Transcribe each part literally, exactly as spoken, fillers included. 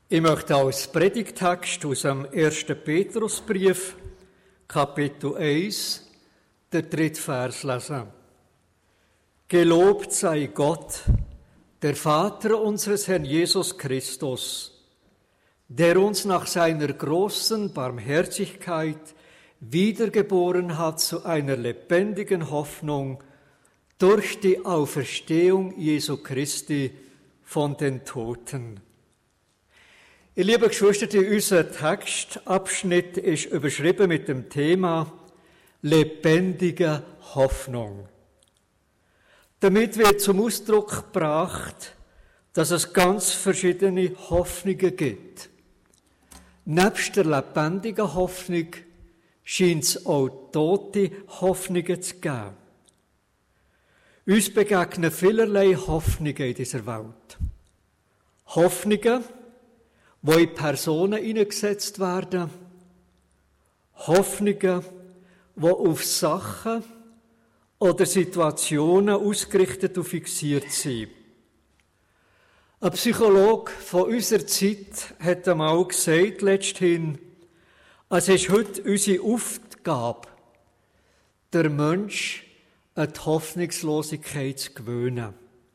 Ich möchte als Predigttext aus dem ersten Petrusbrief, Kapitel eins, der dritte Vers lesen. Gelobt sei Gott, der Vater unseres Herrn Jesus Christus, der uns nach seiner großen Barmherzigkeit wiedergeboren hat zu einer lebendigen Hoffnung durch die Auferstehung Jesu Christi von den Toten. Ihr lieben Geschwister, unser Textabschnitt ist überschrieben mit dem Thema lebendige Hoffnung. Damit wird zum Ausdruck gebracht, dass es ganz verschiedene Hoffnungen gibt. Nebst der lebendigen Hoffnung scheint es auch tote Hoffnungen zu geben. Uns begegnen vielerlei Hoffnungen in dieser Welt. Hoffnungen, die in Personen hineingesetzt werden. Hoffnungen, die auf Sachen oder Situationen ausgerichtet und fixiert sind. Ein Psychologe von unserer Zeit hat einmal gesagt, letzthin, es ist heute unsere Aufgabe, der Mensch an die Hoffnungslosigkeit zu gewöhnen.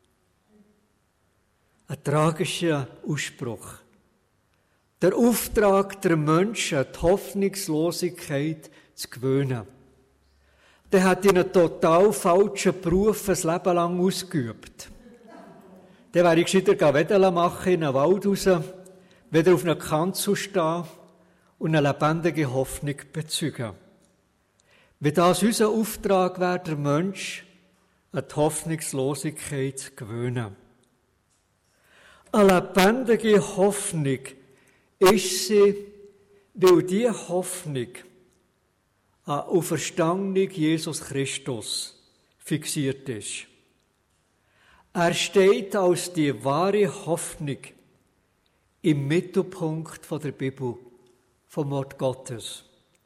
Ein tragischer Ausspruch. Der Auftrag der Menschen, an die Hoffnungslosigkeit zu gewöhnen. Der hat in einen total falschen Beruf ein Leben lang ausgeübt. Der wäre ich gescheiter Wedeln machen in einen Wald raus, wieder auf einer Kanzel stehen und eine lebendige Hoffnung bezeugen. Wenn das unser Auftrag wäre, der Mensch an die Hoffnungslosigkeit zu gewöhnen. Eine lebendige Hoffnung ist sie, weil diese Hoffnung an auferstandenen Jesus Christus fixiert ist. Er steht als die wahre Hoffnung im Mittelpunkt der Bibel, vom Wort Gottes.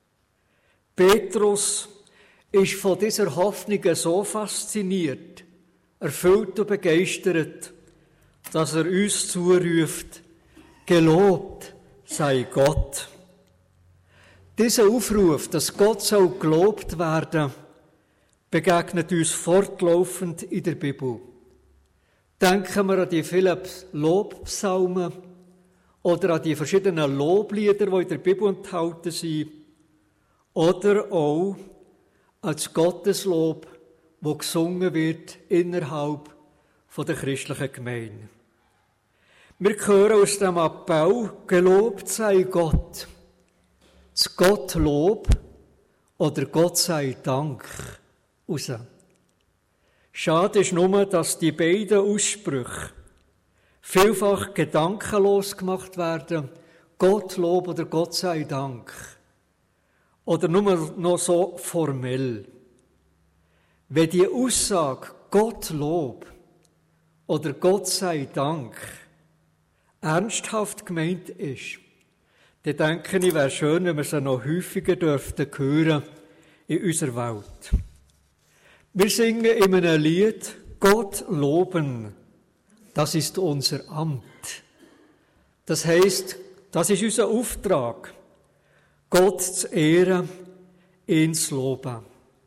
Petrus ist von dieser Hoffnung so fasziniert, erfüllt und begeistert, dass er uns zuruft, gelobt sei Gott. Dieser Aufruf, dass Gott soll gelobt werden, begegnet uns fortlaufend in der Bibel. Denken wir an die vielen Lobpsalmen oder an die verschiedenen Loblieder, die in der Bibel enthalten sind, oder auch an das Gotteslob, das gesungen wird innerhalb der christlichen Gemeinde. Wir hören aus dem Appell, gelobt sei Gott, das Gottlob oder Gott sei Dank raus. Schade ist nur, dass die beiden Aussprüche vielfach gedankenlos gemacht werden, Gottlob oder Gott sei Dank, oder nur noch so formell. Wenn die Aussage Gottlob oder Gott sei Dank ernsthaft gemeint ist, dann denke ich, wäre schön, wenn wir sie noch häufiger dürften hören in unserer Welt. Wir singen in einem Lied, Gott loben, das ist unser Amt. Das heisst, das ist unser Auftrag, Gott zu ehren, ihn zu loben.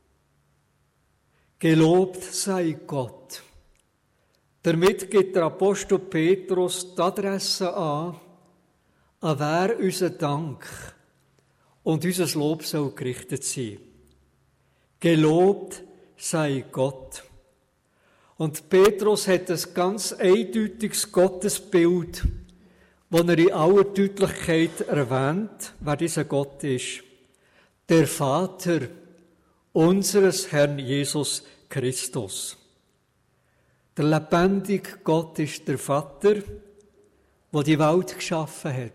Gelobt sei Gott. Damit gibt der Apostel Petrus die Adresse an, an wer unser Dank und unser Lob soll gerichtet sein. Gelobt sei Gott. Und Petrus hat ein ganz eindeutiges Gottesbild, das er in aller Deutlichkeit erwähnt, wer dieser Gott ist. Der Vater unseres Herrn Jesus Christus. Der lebendige Gott ist der Vater, der die Welt geschaffen hat.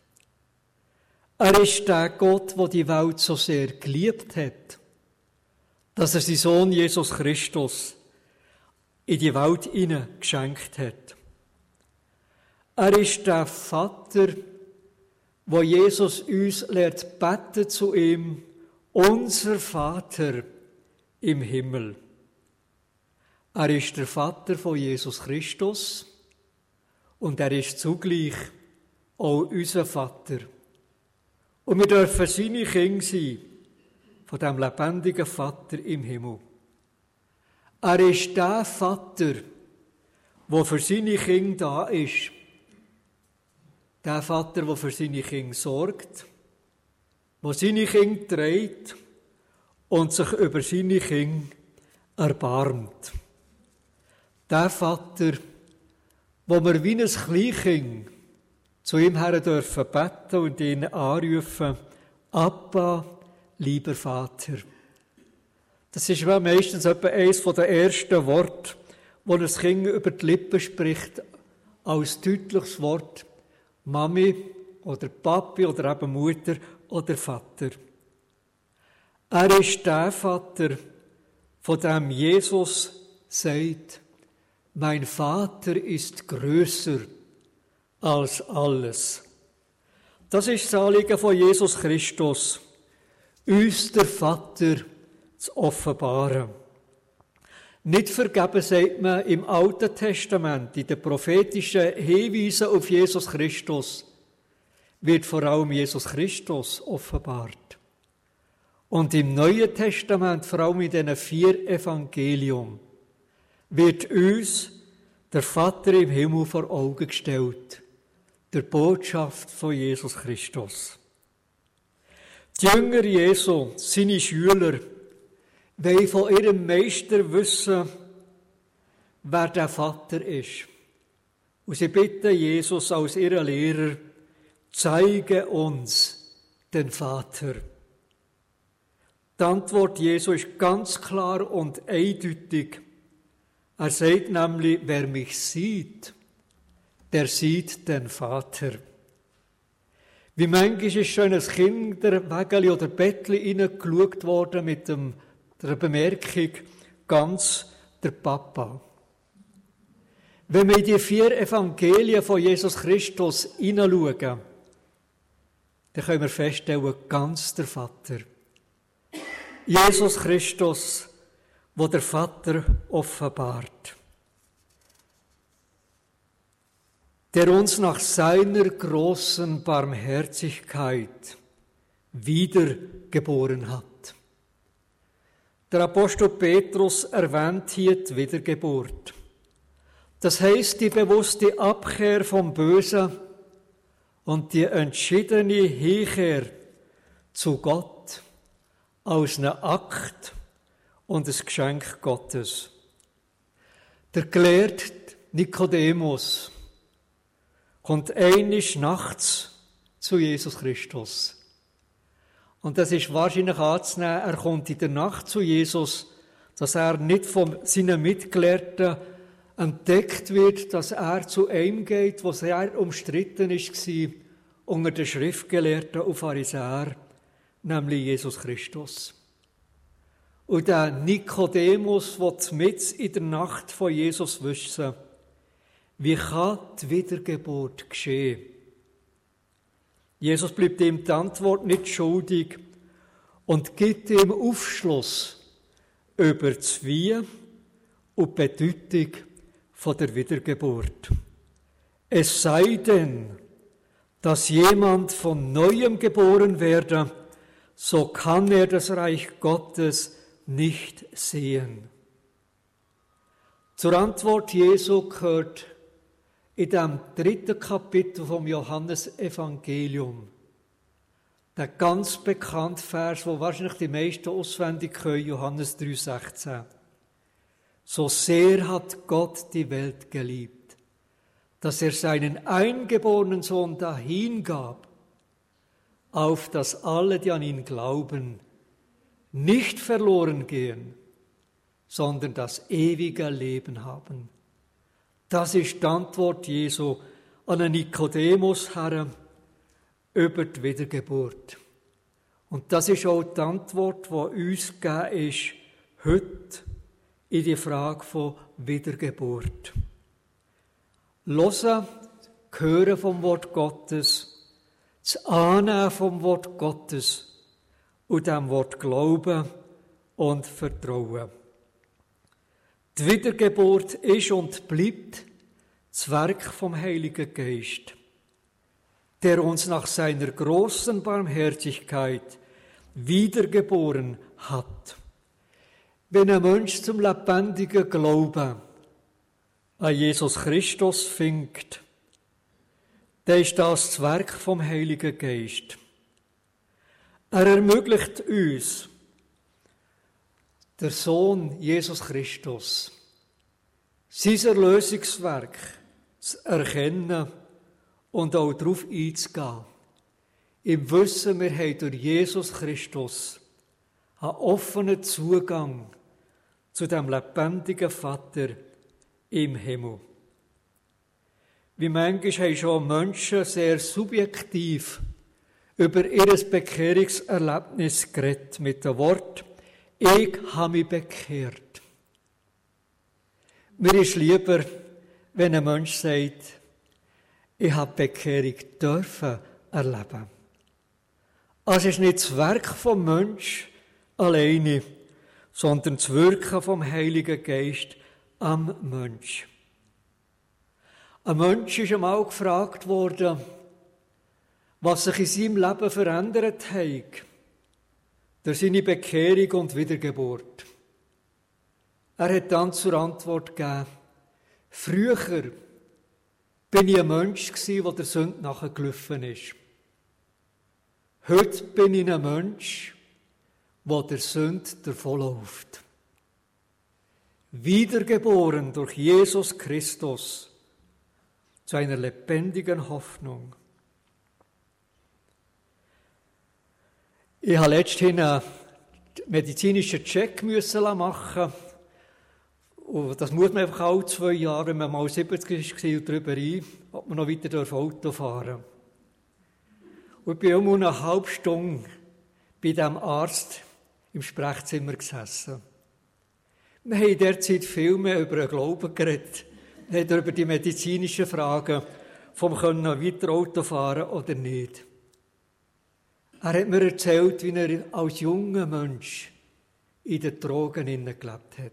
Er ist der Gott, der die Welt so sehr geliebt hat, dass er seinen Sohn Jesus Christus in die Welt hinein geschenkt hat. Er ist der Vater, wo Jesus uns lehrt beten zu ihm, unser Vater im Himmel. Er ist der Vater von Jesus Christus und er ist zugleich auch unser Vater. Und wir dürfen seine Kinder sein, von dem lebendigen Vater im Himmel. Er ist der Vater, der für seine Kinder da ist. Der Vater, der für seine Kinder sorgt, der seine Kinder trägt und sich über seine Kinder erbarmt. Der Vater, wo wir wie ein Kleinkind zu ihm her dürfen beten und ihn anrufen, Abba, lieber Vater. Das ist meistens etwa eines der ersten Worte, wo das Kind über die Lippen spricht, als deutliches Wort, Mami oder Papi oder eben Mutter oder Vater. Er ist der Vater, von dem Jesus sagt, mein Vater ist größer als alles. Das ist das Anliegen von Jesus Christus, uns der Vater zu offenbaren. Nicht vergeben, sagt man im Alten Testament, in den prophetischen Hinweisen auf Jesus Christus, wird vor allem Jesus Christus offenbart. Und im Neuen Testament, vor allem in diesen vier Evangelium, wird uns der Vater im Himmel vor Augen gestellt, der Botschaft von Jesus Christus. Die Jünger Jesu, seine Schüler, wollen von ihrem Meister wissen, wer der Vater ist. Und sie bitten Jesus als ihren Lehrer, zeige uns den Vater. Die Antwort Jesu ist ganz klar und eindeutig. Er sagt nämlich, wer mich sieht, der sieht den Vater. Wie manchmal ist schon ein Kind der Wägeli oder Bettli hineingeschaut worden mit dem, der Bemerkung, ganz der Papa. Wenn wir in die vier Evangelien von Jesus Christus hineinschauen, dann können wir feststellen, ganz der Vater. Jesus Christus, wo der Vater offenbart, der uns nach seiner großen Barmherzigkeit wiedergeboren hat. Der Apostel Petrus erwähnt hier die Wiedergeburt. Das heißt die bewusste Abkehr vom Bösen und die entschiedene Hinkehr zu Gott aus einem Akt und ein Geschenk Gottes. Der Gelehrte Nikodemus kommt einisch nachts zu Jesus Christus. Und das ist wahrscheinlich anzunehmen, er kommt in der Nacht zu Jesus, dass er nicht von seinen Mitgelehrten entdeckt wird, dass er zu ihm geht, wo sehr umstritten war unter den Schriftgelehrten und Pharisäern, nämlich Jesus Christus. Und der Nikodemus will mitten in der Nacht von Jesus wissen, wie kann die Wiedergeburt geschehen? Jesus bleibt ihm die Antwort nicht schuldig und gibt ihm Aufschluss über das Wie und die Bedeutung von der Wiedergeburt. Es sei denn, dass jemand von Neuem geboren werde, so kann er das Reich Gottes nicht sehen. Zur Antwort Jesu gehört in dem dritten Kapitel vom Johannesevangelium der ganz bekannte Vers, wo wahrscheinlich die meisten auswendig können, Johannes drei sechzehn. So sehr hat Gott die Welt geliebt, dass er seinen eingeborenen Sohn dahingab, auf dass alle, die an ihn glauben, nicht verloren gehen, sondern das ewige Leben haben. Das ist die Antwort Jesu an einen Nikodemus her über die Wiedergeburt. Und das ist auch die Antwort, die uns gegeben ist, heute in die Frage von Wiedergeburt. Hören, hören vom Wort Gottes, das Annehmen vom Wort Gottes und dem Wort Glauben und Vertrauen. Die Wiedergeburt ist und bleibt das Werk vom Heiligen Geist. der uns nach seiner großen Barmherzigkeit wiedergeboren hat. Wenn ein Mensch zum lebendigen Glauben an Jesus Christus findet, dann ist das das Werk vom Heiligen Geist. Er ermöglicht uns, der Sohn Jesus Christus, sein Erlösungswerk zu erkennen und auch darauf einzugehen. Im Wissen, wir haben durch Jesus Christus einen offenen Zugang zu dem lebendigen Vater im Himmel. Wie manchmal haben schon Menschen sehr subjektiv über ihr Bekehrungserlebnis geredet, mit dem Wort, ich habe mich bekehrt. Mir ist lieber, wenn ein Mensch sagt, ich habe die Bekehrung dürfen erleben. Also es ist nicht das Werk vom Menschen alleine, sondern das Wirken vom Heiligen Geist am Mensch. Ein Mensch ist einmal gefragt worden, was sich in seinem Leben verändert hat, durch seine Bekehrung und Wiedergeburt. Er hat dann zur Antwort gegeben, früher bin ich ein Mensch gewesen, der der Sünde nachgelaufen ist. Heute bin ich ein Mensch, der der Sünde davonläuft. Wiedergeboren durch Jesus Christus zu einer lebendigen Hoffnung. Ich habe letzthin einen medizinischen Check müssen machen. Und das muss man einfach alle zwei Jahre, wenn man mal siebzig war und darüber ein, ob man noch weiter Auto fahren darf. Und ich bin um eine halbe Stunde bei diesem Arzt im Sprechzimmer gesessen. Wir haben in der Zeit viel mehr über den Glauben geredet. Wir haben über die medizinischen Fragen, vom können weiter Auto fahren oder nicht. Er hat mir erzählt, wie er als junger Mensch in den Drogen gelebt hat.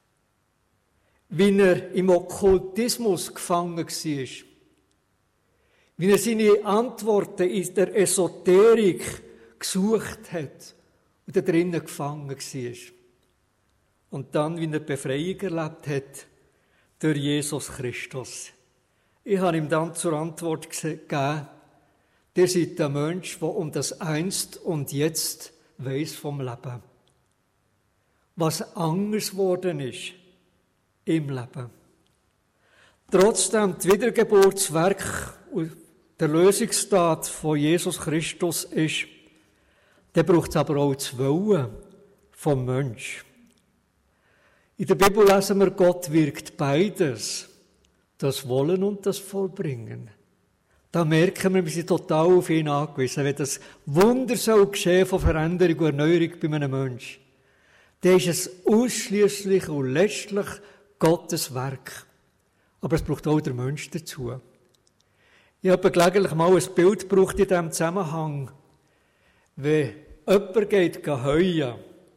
Wie er im Okkultismus gefangen war. Wie er seine Antworten in der Esoterik gesucht hat und da drinnen gefangen war. Und dann, wie er Befreiung erlebt hat durch Jesus Christus. Ich habe ihm dann zur Antwort gegeben, der seid ein Mensch, der um das Einst und Jetzt weiss vom Leben. Was anders geworden ist im Leben. Trotzdem, das Wiedergeburtswerk und der Lösungstat von Jesus Christus ist, dann braucht es aber auch das Wollen vom Mensch. In der Bibel lesen wir, Gott wirkt beides, das Wollen und das Vollbringen. Da merken wir, wir sind total auf ihn angewiesen. Wenn das Wunder soll geschehen von Veränderung und Erneuerung bei einem Menschen, dann ist es ausschliesslich und letztlich Gottes Werk. Aber es braucht auch der Mensch dazu. Ich habe gelegentlich mal ein Bild gebraucht in diesem Zusammenhang. Wenn jemand geht heuen,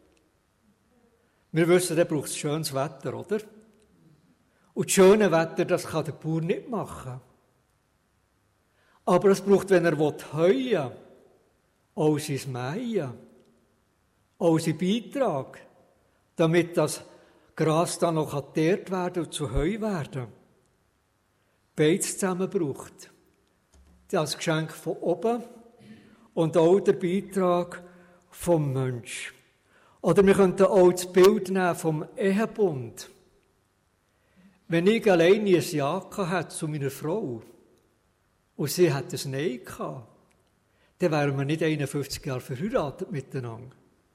wir wissen, der braucht schönes Wetter, oder? Und das schöne Wetter, das kann der Bauer nicht machen. Aber es braucht, wenn er heuen will, auch sein Mähen, auch sein Beitrag, damit das Gras dann noch geteert werden und zu Heu werden. Beides zusammen braucht. Das Geschenk von oben und auch der Beitrag vom Mensch. Oder wir könnten auch das Bild nehmen vom Ehebund. Wenn ich alleine ein Ja hatte zu meiner Frau und sie hat ein Nein gehabt, dann wären wir nicht einundfünfzig Jahre verheiratet miteinander.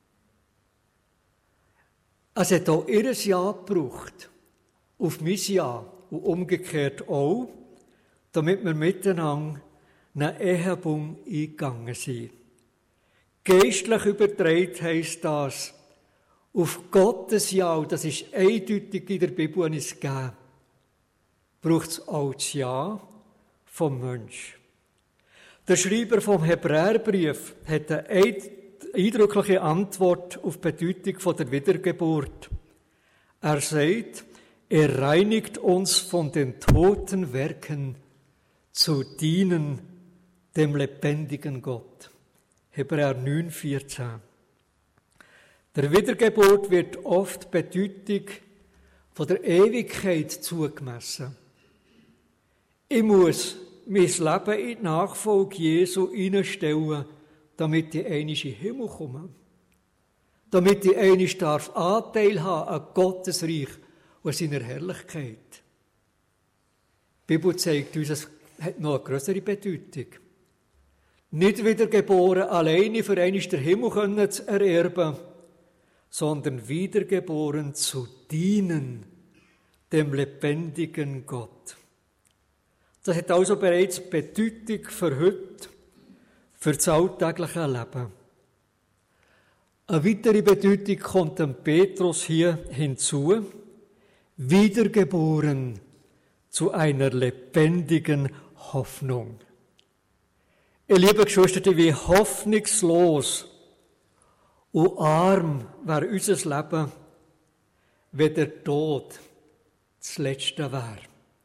Es hat auch ihr Ja gebraucht, auf mein Ja und umgekehrt auch, damit wir miteinander einen Ehebund eingegangen sind. Geistlich übertragen heisst das, auf Gottes Ja, und das ist eindeutig in der Bibel, wenn es gegeben, braucht es auch das Ja vom Mensch. Der Schreiber vom Hebräerbrief hat eine eindrückliche Antwort auf die Bedeutung von der Wiedergeburt. Er sagt, er reinigt uns von den toten Werken zu dienen dem lebendigen Gott. Hebräer neun, vierzehn. Der Wiedergeburt wird oft Bedeutung von der Ewigkeit zugemessen. Ich muss mein Leben in die Nachfolge Jesu hineinstellen, damit ich einmal in den Himmel komme. Damit ich einmal darf Anteil haben an Gottes Reich und seiner Herrlichkeit. Die Bibel zeigt uns, es hat noch eine größere Bedeutung. Nicht wiedergeboren, alleine für einmal den Himmel zu ererben, sondern wiedergeboren zu dienen, dem lebendigen Gott. Das hat also bereits Bedeutung für heute, für das alltägliche Leben. Eine weitere Bedeutung kommt dem Petrus hier hinzu, wiedergeboren zu einer lebendigen Hoffnung. Ihr lieben Geschwister, wie hoffnungslos und arm wäre unser Leben, wenn der Tod das Letzte wäre.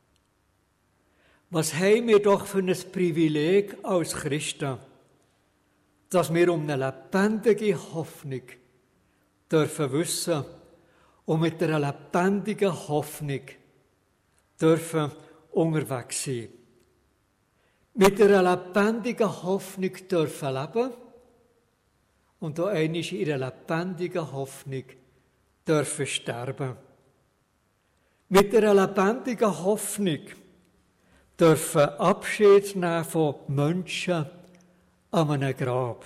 Was haben wir doch für ein Privileg als Christen, dass wir um eine lebendige Hoffnung dürfen wissen und mit einer lebendigen Hoffnung dürfen unterwegs sein. Mit einer lebendigen Hoffnung dürfen leben und auch einmal in einer lebendigen Hoffnung dürfen sterben. Mit einer lebendigen Hoffnung dürfen Abschied nehmen von Menschen an einem Grab.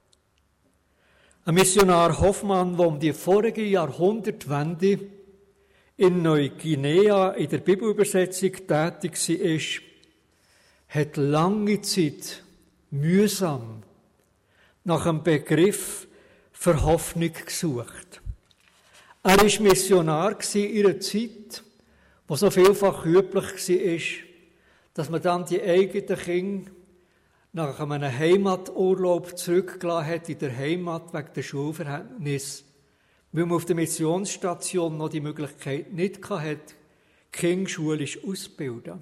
Ein Missionar Hoffmann, der um die vorige Jahrhundertwende in Neuguinea in der Bibelübersetzung tätig war, hat lange Zeit mühsam nach einem Begriff für Hoffnung gesucht. Er war Missionar in einer Zeit, wo so vielfach üblich war, dass man dann die eigenen Kinder nach einem Heimaturlaub zurückgelassen hat in der Heimat wegen der Schulverhältnisse, weil man auf der Missionsstation noch die Möglichkeit nicht hatte, die Kinder schulisch auszubilden.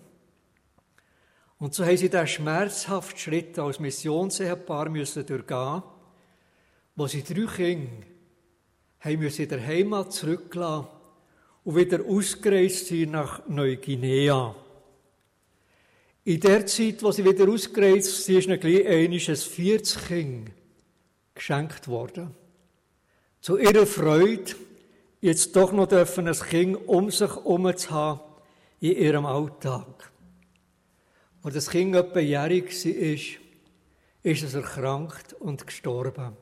Und so haben sie diesen schmerzhaften Schritt als Missionsehepaar müssen durchgehen, wo sie drei Kinder haben müssen in der Heimat zurücklassen und wieder ausgereist sind nach Neuguinea. In der Zeit, wo sie wieder ausgereist sind, ist ihnen gleich einmal ein viertes Kind geschenkt worden. Zu ihrer Freude, jetzt doch noch dürfen ein Kind um sich herum zu haben in ihrem Alltag. Als das Kind etwa jährig war, ist es erkrankt und gestorben.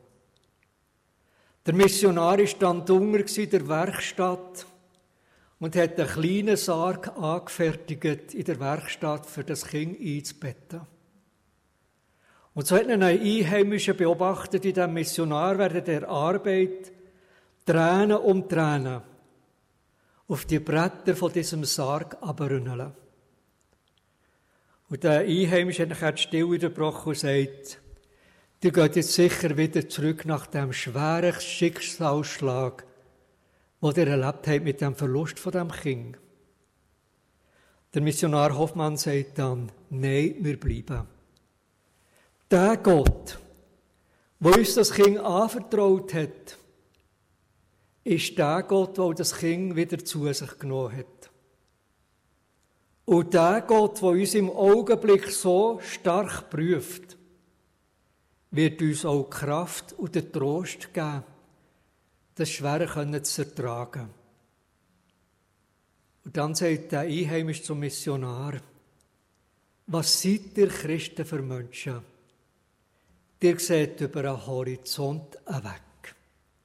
Der Missionar war dann drunter in der Werkstatt und hat einen kleinen Sarg angefertigt in der Werkstatt, für das Kind einzubetten. Und so hat ein Einheimischer beobachtet, in diesem Missionar während der Arbeit Tränen um Tränen auf die Bretter von diesem Sarg abrünneln. Und der Einheimische hat nachher die Stille unterbrochen und sagt, ihr geht jetzt sicher wieder zurück nach dem schweren Schicksalsschlag, den ihr erlebt habt mit dem Verlust von dem Kind. Der Missionar Hoffmann sagt dann, nein, wir bleiben. Der Gott, der uns das Kind anvertraut hat, ist der Gott, der das Kind wieder zu sich genommen hat. Und der Gott, der uns im Augenblick so stark prüft, wird uns auch Kraft und den Trost geben, das Schwere zu ertragen. Und dann sagt der Einheimische zum Missionar, was seid ihr Christen für Menschen? Ihr seht über einen Horizont weg.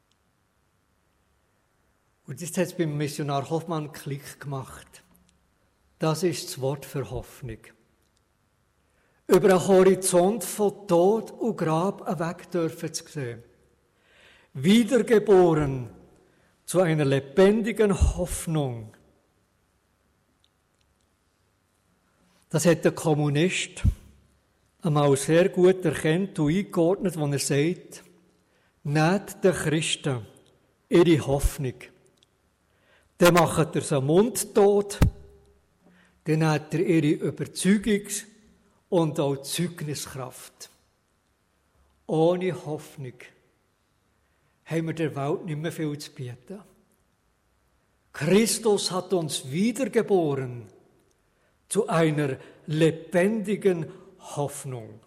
Und jetzt hat es beim Missionar Hoffmann einen Klick gemacht. Das ist das Wort für Hoffnung. Über einen Horizont von Tod und Grab weg dürfen zu sehen. Wiedergeboren zu einer lebendigen Hoffnung. Das hat der Kommunist einmal sehr gut erkannt und eingeordnet, als er sagt, nehmt den Christen ihre Hoffnung. Dann macht er sie mundtot, dann hat er ihre Überzeugungs- und auch Zeugniskraft. Ohne Hoffnung haben wir der Welt nicht mehr viel zu bieten. Christus hat uns wiedergeboren zu einer lebendigen Hoffnung.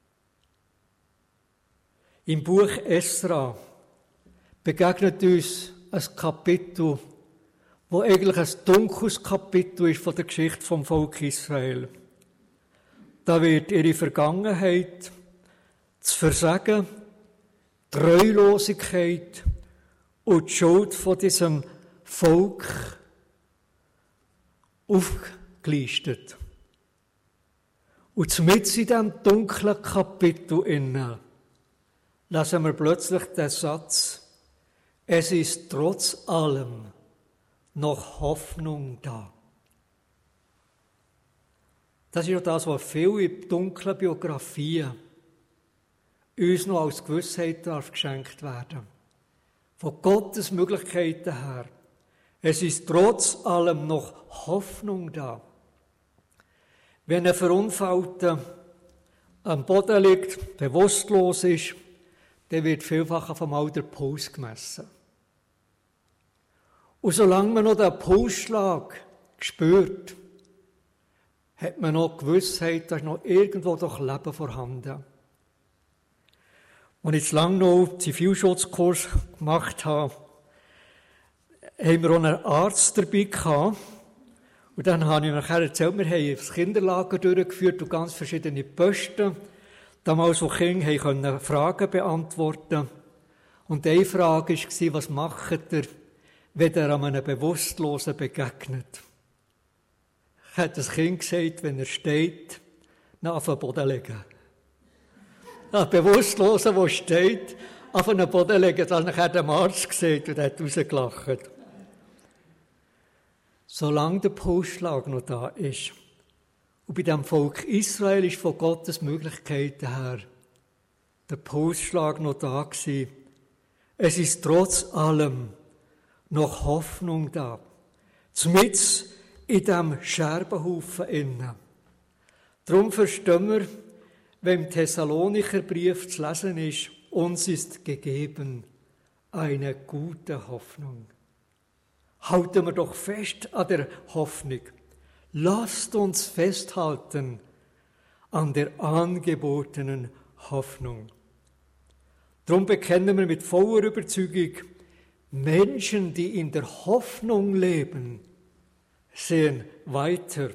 Im Buch Esra begegnet uns ein Kapitel, wo eigentlich ein dunkles Kapitel ist von der Geschichte vom Volk Israel. Da wird ihre Vergangenheit, das Versagen, die Treulosigkeit und die Schuld von diesem Volk aufgelistet. Und mitten in diesem dunklen Kapitel innen lesen wir plötzlich den Satz: Es ist trotz allem noch Hoffnung da. Das ist ja das, was viele dunkle Biografien uns noch als Gewissheit darf geschenkt werden. Von Gottes Möglichkeiten her. Es ist trotz allem noch Hoffnung da. Wenn ein Verunfallter am Boden liegt, bewusstlos ist, dann wird vielfach auf einmal der Puls gemessen. Und solange man noch den Pulsschlag spürt, hat man noch die Gewissheit, dass noch irgendwo doch Leben vorhanden. Als ich jetzt lange noch Zivilschutzkurs gemacht habe, haben wir auch einen Arzt dabei gehabt. Und dann habe ich nachher erzählt, wir haben das Kinderlager durchgeführt und ganz verschiedene Posten. Damals, wo Kinder können Fragen beantworten konnten. Und eine Frage war, was macht ihr, wenn ihr einem Bewusstlosen begegnet? Hat das Kind gesagt, wenn er steht, auf den Boden legen. Ein Bewusstloser, der steht, auf den Boden legen, das hat der Arzt gesagt und hat rausgelacht. Solange der Pulsschlag noch da ist, und bei dem Volk Israel ist von Gottes Möglichkeiten her der Pulsschlag noch da gewesen. Es ist trotz allem noch Hoffnung da. Zumindest in diesem Scherbenhaufen innen. Darum verstehen wir, wenn im Thessalonicher Brief zu lesen ist, uns ist gegeben eine gute Hoffnung. Halten wir doch fest an der Hoffnung. Lasst uns festhalten an der angebotenen Hoffnung. Darum bekennen wir mit voller Überzeugung, Menschen, die in der Hoffnung leben, sehen weiter.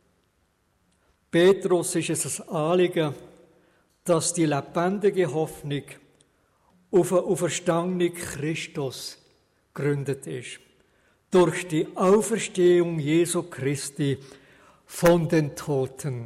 Petrus ist es ein Anliegen, dass die lebendige Hoffnung auf einen auferstandenen Christus gegründet ist. Durch die Auferstehung Jesu Christi von den Toten.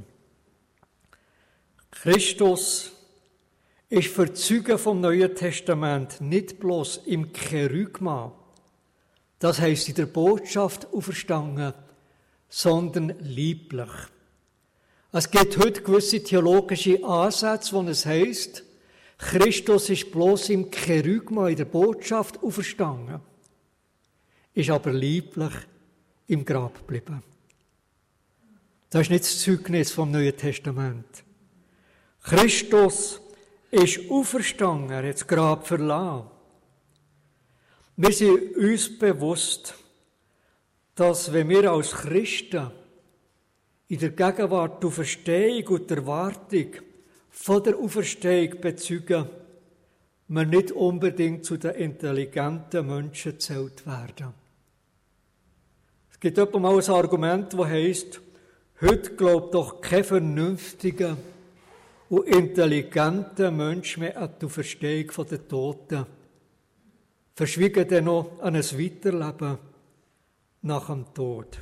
Christus ist für Zeugen vom Neuen Testament nicht bloß im Kerygma, das heisst in der Botschaft auferstanden, sondern lieblich. Es gibt heute gewisse theologische Ansätze, wo es heisst, Christus ist bloß im Kerygma, in der Botschaft auferstanden, ist aber lieblich im Grab geblieben. Das ist nicht das Zeugnis vom Neuen Testament. Christus ist auferstanden, er hat das Grab verlassen. Wir sind uns bewusst, dass wenn wir als Christen in der Gegenwart die Auferstehung und die Erwartung von der Auferstehung bezeugen, wir nicht unbedingt zu den intelligenten Menschen gezählt werden. Es gibt etwa mal ein Argument, das heisst, heute glaubt doch kein vernünftiger und intelligenter Mensch mehr an die Auferstehung der Toten. Verschwiegen dann noch an ein Weiterleben nach dem Tod.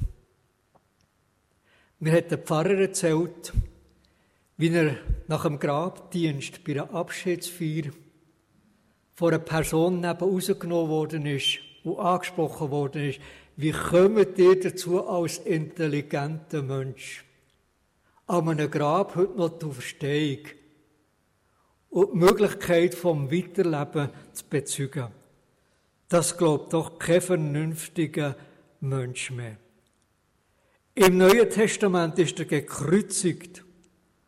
Mir hat der Pfarrer erzählt, wie er nach dem Grabdienst bei einer Abschiedsfeier von einer Person neben rausgenommen worden ist und angesprochen worden ist, wie kommt ihr dazu als intelligenter Mensch, an einem Grab heute noch die Auferstehung und die Möglichkeit vom Weiterleben zu bezeugen? Das glaubt doch kein vernünftiger Mensch mehr. Im Neuen Testament ist er gekreuzigt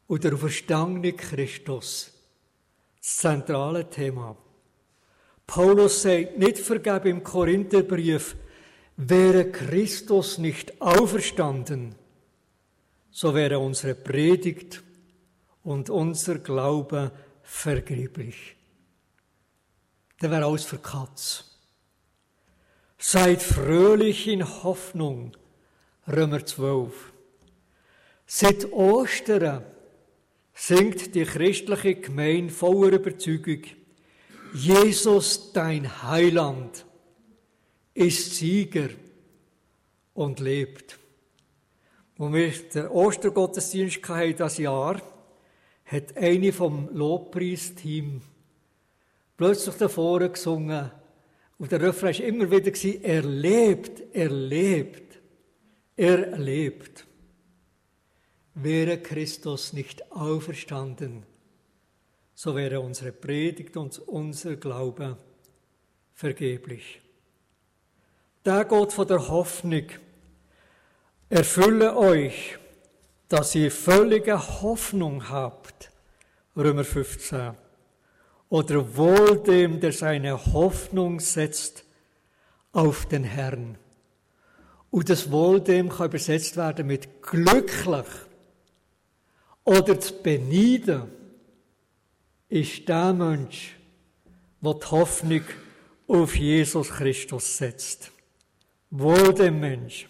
und der auferstandene Christus. Das zentrale Thema. Paulus sagt nicht vergeben im Korintherbrief, wäre Christus nicht auferstanden, so wäre unsere Predigt und unser Glaube vergeblich. Der wäre alles für Katz. Seid fröhlich in Hoffnung, Römer zwölf. Seit Ostern singt die christliche Gemeinde voller Überzeugung, Jesus, dein Heiland, ist Sieger und lebt. Als wir den Ostergottesdienst hatten, das Jahr, hat eine vom Lobpreisteam plötzlich davor gesungen, und der Refrain war immer wieder, er lebt, er lebt, er lebt. Wäre Christus nicht auferstanden, so wäre unsere Predigt und unser Glaube vergeblich. Der Gott von der Hoffnung erfülle euch, dass ihr völlige Hoffnung habt, Römer fünfzehn, oder wohl dem, der seine Hoffnung setzt auf den Herrn. Und das Wohl dem kann übersetzt werden mit glücklich oder zu beneiden ist der Mensch, der die Hoffnung auf Jesus Christus setzt. Wohl dem Mensch.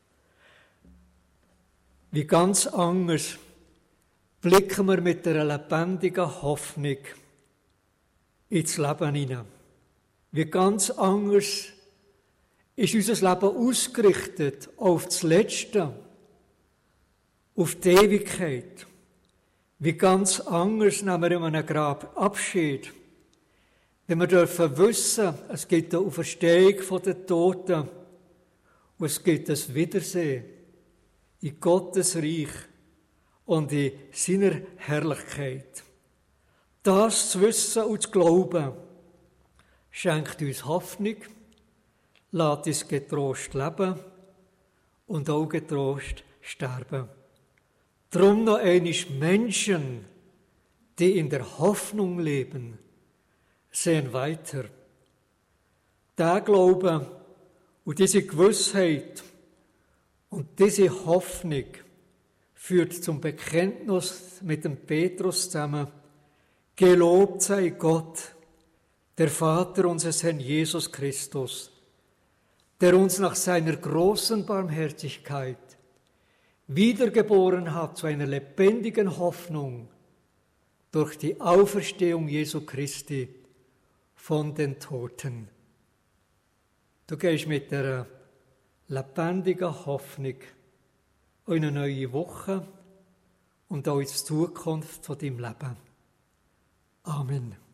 Wie ganz anders blicken wir mit einer lebendigen Hoffnung ins Leben hinein. Wie ganz anders ist unser Leben ausgerichtet auf das Letzte, auf die Ewigkeit. Wie ganz anders nehmen wir in einem Grab Abschied, wenn wir dürfen wissen, es gibt eine Auferstehung von den Toten und es gibt ein Wiedersehen in Gottes Reich und in seiner Herrlichkeit. Das zu wissen und zu glauben, schenkt uns Hoffnung, lässt uns getrost leben und auch getrost sterben. Drum noch einmal Menschen, die in der Hoffnung leben, sehen weiter. Der Glaube und diese Gewissheit und diese Hoffnung führt zum Bekenntnis mit dem Petrus zusammen. Gelobt sei Gott, der Vater unseres Herrn Jesus Christus, der uns nach seiner großen Barmherzigkeit wiedergeboren hat zu einer lebendigen Hoffnung durch die Auferstehung Jesu Christi von den Toten. Du gehst mit der lebendigen Hoffnung in eine neue Woche und auch in die Zukunft von deinem Leben. Amen.